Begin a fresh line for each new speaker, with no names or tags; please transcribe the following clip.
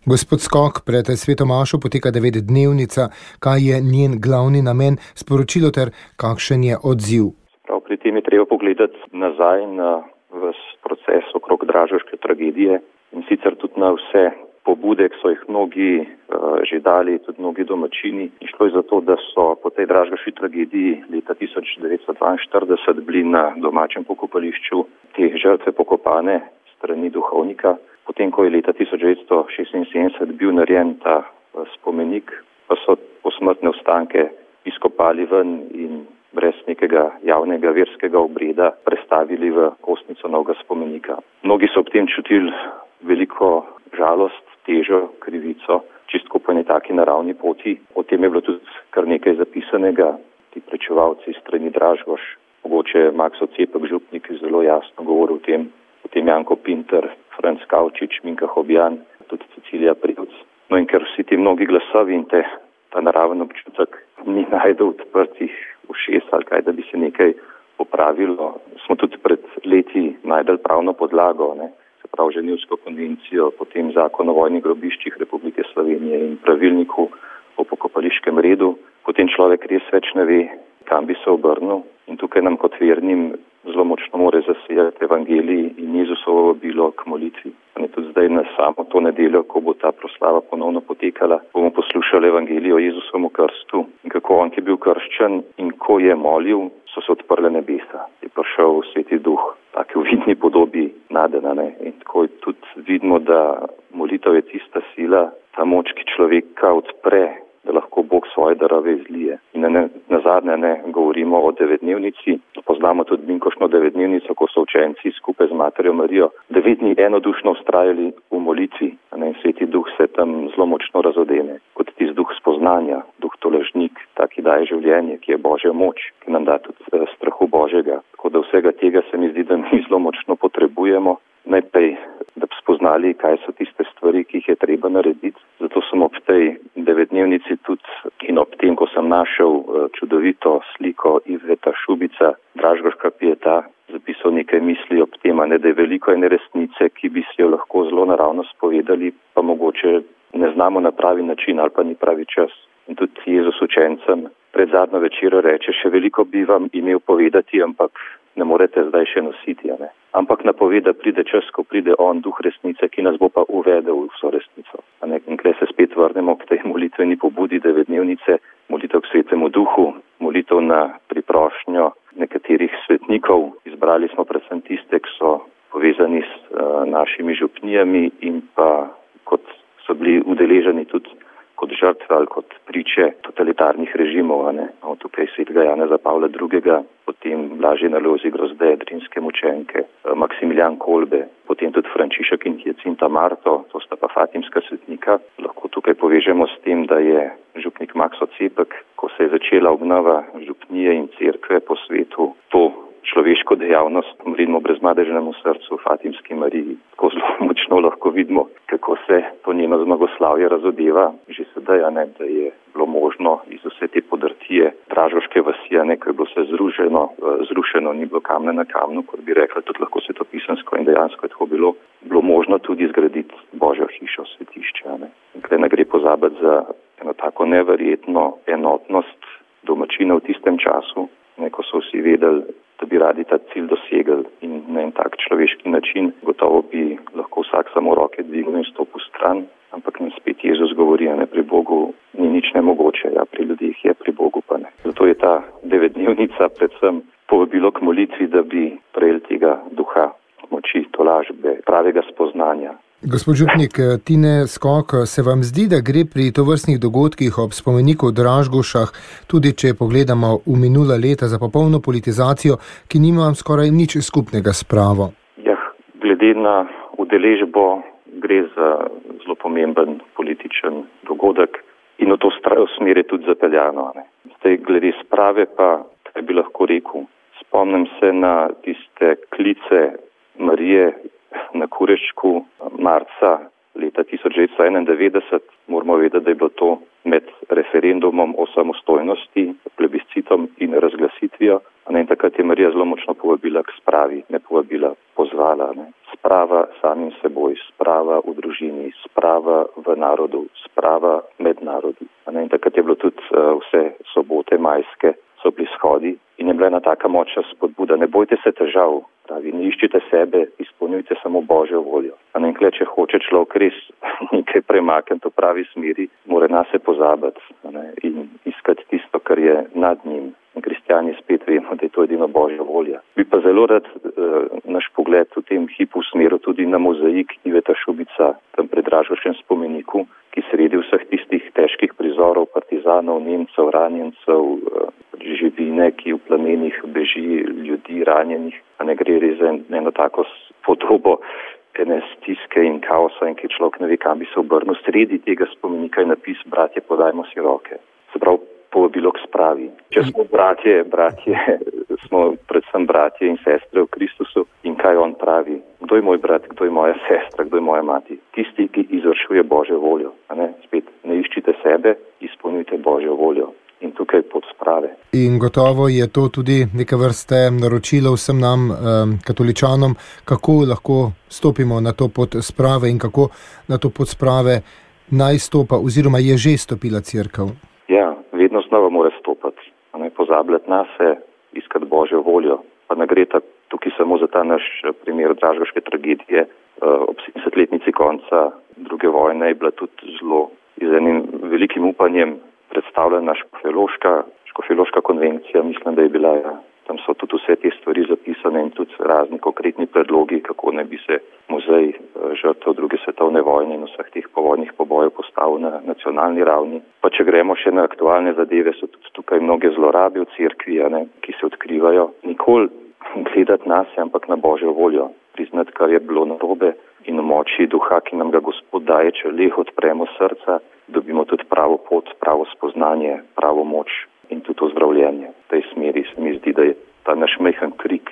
Gospod Skok, pred Sveto mašo poteka 9-dnevnica. Kaj je njen glavni namen, sporočilo ter kakšen je odziv?
Pri tem je treba pogledati nazaj na ves proces okrog dražgoške tragedije in sicer tudi na vse pobude, ki so jih mnogi že dali, tudi mnogi domačini. In šlo je za to, da so po tej dražgoški tragediji leta 1942 bili na domačem pokopališču te žrtve pokopane strani duhovnika. Potem, ko je leta 1976 bil narejen ta spomenik, pa so posmrtne ostanke izkopali ven in brez nekega javnega verskega obreda prestavili v kostnico novega spomenika. Mnogi so ob tem čutili veliko žalost, težo, krivico, čistko po eni taki naravni poti. O tem je bilo tudi kar nekaj zapisanega. Ti prečevalci strani Dražgoš, mogoče Makso Cepek, župnik, je zelo jasno govoril o tem. Potem Janko Pinter, Franc Kavčič, Minka Hobjan, tudi Cecilija Prevc. No in ker vsi ti mnogi glasovi in ta naraven občutek ni najdel odprtih ušes ali kaj, da bi se nekaj popravilo, smo tudi pred leti najdel pravno podlago, se pravi Ženevsko konvencijo, potem Zakon o vojnih grobiščih Republike Slovenije in pravilniku o pokopališkem redu. Potem človek res več ne ve, kam bi se obrnil in tukaj nam kot vernim zelo močno more zasejati evangelij in Jezusovo vabilo k molitvi. Tudi zdaj na samo to nedeljo, ko bo ta proslava ponovno potekala, bomo poslušali evangelij o Jezusovem krstu in kako on, ki je bil krščen in ko je molil, so se odprle nebesa. Je prišel Sveti Duh, taki v vidni podobi nadena. In tako tudi vidimo, da molitev je tista sila, ta moč, ki človeka odpre, da lahko Bog svoje darove izlije. In nazadnje govorimo o 9-dnevnici. Poznamo tudi Minkošno 9-dnevnico, ko so učenci skupaj z Materjo Marijo 9 dni enodušno vztrajali v molitvi. In Sveti Duh se tam zelo močno razodene. Kot tisti duh spoznanja, duh tolažnik, ta, ki daje življenje, ki je Božja moč, ki nam da tudi strahu Božjega. Tako da vsega tega se mi zdi, da mi zelo močno potrebujemo. Najprej, da bi spoznali, kaj so tiste stvari, ki jih je treba narediti. Zato sem ob tej 9-dnevnici tudi in ob tem, ko sem našel čudovito sliko Iveta Šubica, Dražgoška pieta, zapisal nekaj misli ob tem, da je veliko ene resnice, ki bi si jo lahko zelo naravno spovedali, pa mogoče ne znamo na pravi način ali pa ni pravi čas. In tudi Jezus učencem pred zadnjo večero reče, še veliko bi vam imel povedati, ampak ne morete zdaj še nositi. Ampak napove, da pride čas, ko pride on, duh resnice, ki nas bo pa uvedel v vso resnico. In tukaj se spet vrnemo k tej molitveni pobudi 9-dnevnice, molitev k Svetemu Duhu, molitev na priprošnjo nekaterih svetnikov. Izbrali smo predvsem tiste, ki so povezani s našimi župnijami in pa kot so bili udeleženi tudi kot žrtve ali kot priče totalitarnih režimov. Tukaj svetega Janeza Pavla II., potem Blažej Nalozi Grozde, drinske mučenke, Maksimilijan Kolbe, potem tudi Frančišek in Hjacinta Marto, to sta pa fatimska svetnika. Lahko tukaj povežemo s tem, da je župnik Makso Cepek, ko se je začela obnova župnije in cerkve po svetu, to človeško dejavnost vidimo brezmadežnemu srcu Fatimski Mariji. Tako zelo močno lahko vidimo, kako se to njeno zmagoslavje razodeva. Že sedaj, da je bilo možno iz vse te podrtije Dražgoške vasi, ko je bilo vse zrušeno, ni bilo kamne na kamnu, kot bi rekla, tudi lahko svetopisansko in dejansko je tako bilo možno tudi zgraditi Božjo hišo, svetišče. In tukaj ne gre pozabiti za eno tako neverjetno enotnost domačina v tistem času, ko so vsi vedeli, da bi radi ta cilj dosegli in na en tak človeški način. Gotovo bi lahko vsak samo roke dvignil in stopil stran, ampak nam spet Jezus govori, pri Bogu ni nič nemogoče, pri ljudeh je, pri Bogu pa ne. Zato je ta 9-dnevnica predvsem povabilo k molitvi, da bi prejeli tega duha moči, tolažbe, pravega spoznanja.
Gospod župnik Tine Skok, se vam zdi, da gre pri tovrstnih dogodkih ob spomeniku v Dražgošah, tudi če pogledamo v minula leta, za popolno politizacijo, ki nima skoraj nič skupnega s pravo?
Glede na udeležbo gre za zelo pomemben političen dogodek in v to smer je tudi zapeljano. Zdaj, glede sprave pa, kaj bi lahko rekel, spomnim se na tiste klice Marije na Kureščku marca leta 1991. Moramo vedeti, da je bilo to med referendumom o samostojnosti, plebiscitom in razglasitvijo. In takrat je Marija zelo močno povabila k spravi, ne povabila, pozvala. sprava samim seboj, sprava v družini, sprava v narodu, sprava med narodi. In takrat je bilo tudi vse sobote majske, so bili shodi in je bila ena taka močna spodbuda. Ne bojte se težav, pravi, ne iščite sebe, izpolnjujte samo Božjo voljo. In če hoče človek res nekaj premakniti v pravi smeri, mora nase pozabiti in iskati tisto, kar je nad njim. In kristjani spet vemo, da je to edino Božja volja. Bi pa zelo rad naš pogled v tem hipu usmeril tudi na mozaik Iveta Šubica, tam pred Dražgoškem spomeniku, ki sredi vseh tistih težkih prizorov partizanov, Nemcev, ranjencev, živine, ki v plamenih beži, ljudi ranjenih, a ne gre res za eno tako podobo ene stiske in kaosa in ki človek ne ve, kam bi se obrnil. Sredi tega spomenika je napis: bratje, podajmo si roke. Se pravi, povabilo k spravi. Če smo bratje, smo predvsem bratje in sestre v Kristusu. In kaj on pravi? Kdo je moj brat, kdo je moja sestra, kdo je moja mati? Tisti, ki izvršuje Božjo voljo. Spet, ne iščite sebe, izpolnjujte Božjo voljo. In tukaj pod sprave.
In gotovo je to tudi neka vrste naročilo vsem nam, katoličanom, kako lahko stopimo na to pot sprave in kako na to pot sprave naj stopa oziroma je že stopila Cerkev.
Ja, vedno znova mora stopati. Pozabljati nase, iskati Božjo voljo. Pa ne gre tukaj samo za ta naš primer dražgoške tragedije. Ob 70-letnici konca druge vojne je bila tudi zelo z enim velikim upanjem predstavljena Škofjeloška konvencija. Mislim, da je bila, tam so tudi vse te stvari zapisane in tudi razni konkretni predlogi, kako ne bi se muzej žrtev druge svetovne vojne in vseh teh povojnih pobojev postavil na nacionalni ravni. Pa če gremo še na aktualne zadeve, so tudi tukaj mnoge zlorabe v cerkvi, ki se odkrivajo. Nikoli gledati nase, ampak na Božjo voljo. Priznati, kar je bilo narobe in v moči duha, ki nam ga Gospod daje, če le odpremo srca, dobimo tudi pravo pot, pravo spoznanje, pravo moč in tudi ozdravljenje. V tej smeri se mi zdi, da je ta naš majhen krik